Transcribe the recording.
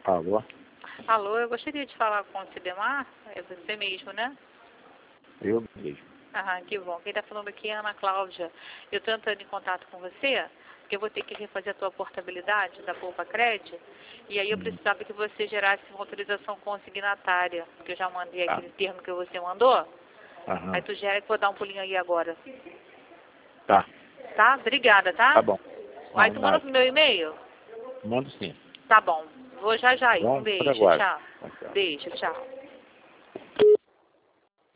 Alô? Alô, eu gostaria de falar com o Cidemar. É você mesmo, né? Eu mesmo. Ah, que bom. Quem está falando aqui é a Ana Cláudia. Eu estou entrando em contato com você, porque eu vou ter que refazer a tua portabilidade da Poupa Cred, e aí eu precisava que você gerasse uma autorização consignatária, porque eu já mandei aquele termo que você mandou. Aham. Aí tu gera que eu vou dar um pulinho aí agora. Tá. Tá? Obrigada, tá? Tá bom. Aí Não, tu manda nada. pro meu e-mail? Mando sim. Tá bom. Vou já aí. Um Bom, por beijo. agora. Tchau. Tchau. Beijo. Tchau.